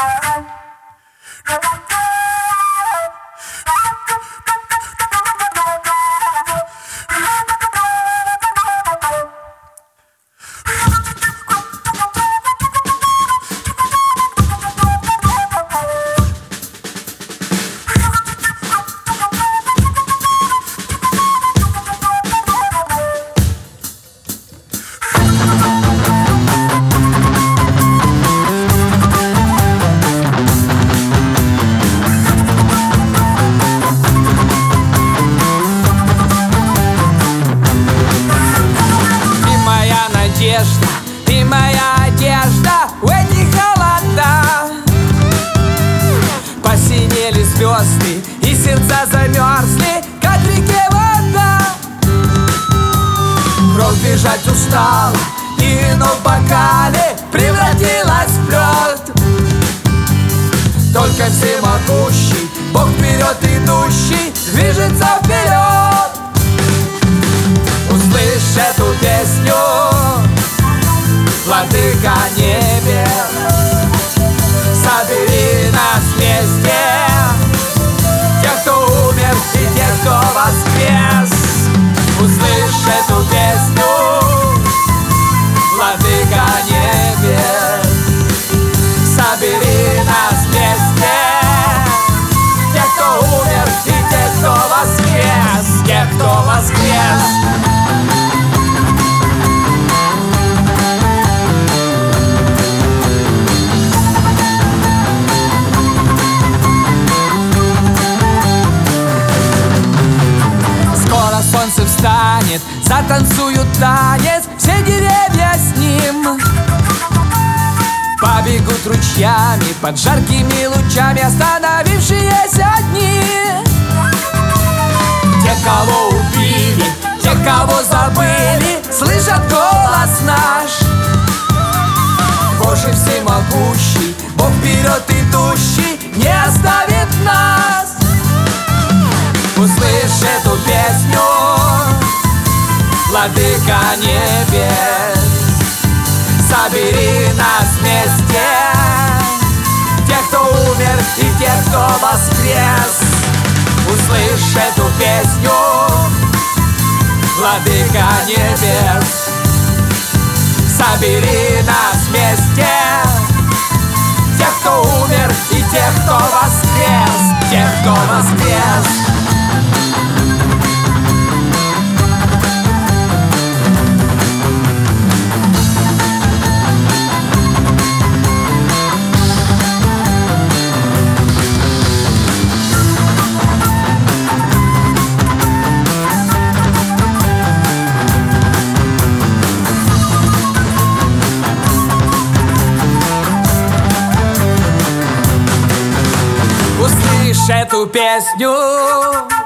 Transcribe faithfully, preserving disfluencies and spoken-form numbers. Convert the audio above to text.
Ты моя одежда в эти холода. Посинели звезды и сердца замерзли, как в реке вода. Кровь бежать устала, и вино в бокале превратилась в лед. Только всемогущий, Бог вперед идущий, движется вперед. Услышь эту песню, Владыка небес, собери нас вместе, тех, кто умер и тех, кто воскрес. Услышь эту песню, Владыка небес, собери нас вместе, тех, кто умер и тех, кто воскрес, тех, кто воскрес. Солнце встанет, затанцуют танец все деревья с ним. Побегут ручьями под жаркими лучами остановившиеся дни. Те, кого убили, те, кого забыли, слышат голос наш. Боже всемогущий, Бог вперед идущий, не оставит нас. Услышь эту песню, Владыка небес, собери нас вместе, тех, кто умер и тех, кто воскрес. Услышь эту песню, Владыка небес, собери нас вместе, тех, кто умер и тех, кто воскрес, тех, кто воскрес. Услышь эту песню,